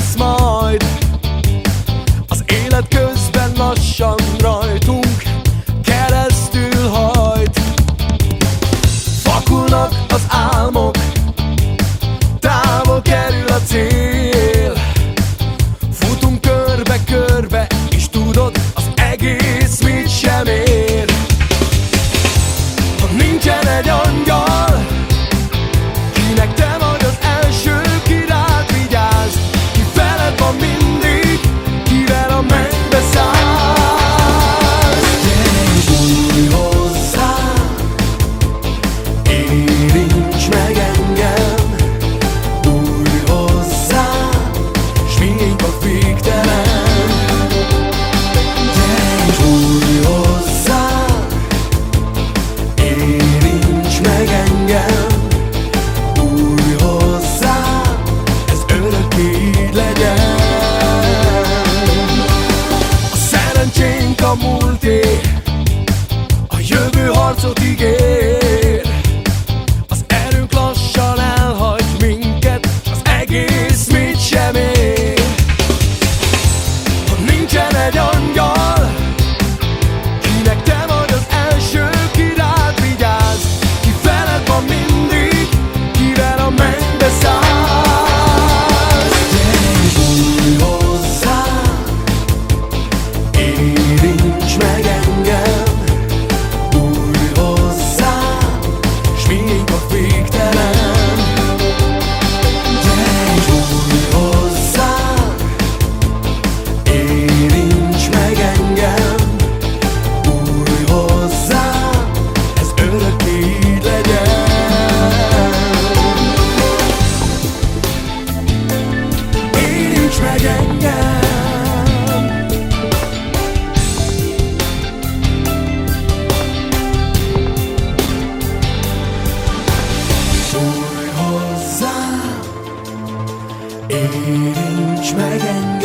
lesz majd. Az élet közben lassan rajtunk keresztül hajt. Vakulnak az álmok, távol kerül a cél. Futunk körbe-körbe, és tudod, az egész mit sem ér. Ha nincsen egy angyal, kinek te vagy az első, ki rád vigyáz, ki veled van mindig, kivel a mennybe szállsz. Gyere, hozzám, érints meg engem, bújj hozzám, s miénk a végtelen. Gyere, bújj hozzám, érints meg engem, bújj hozzám, ez örökké így legyen. A szerencsénk a múlté, a jövő harcot ígér. Az erőnk lassan elhagy minket, az egész mit sem ér. Ha nincsen egy angyal, kinek te vagy az első, ki rád vigyáz, ki veled van mindig, kivel a mennybe szállsz. Gyere, bújj hozzám, érints meg engem, bújj hozzám, s miénk a végtelen. Gyere, bújj hozzám, érints meg engem, bújj hozzám, ez örökké így legyen. Érints meg engem, bújj hozzám, érints meg engem.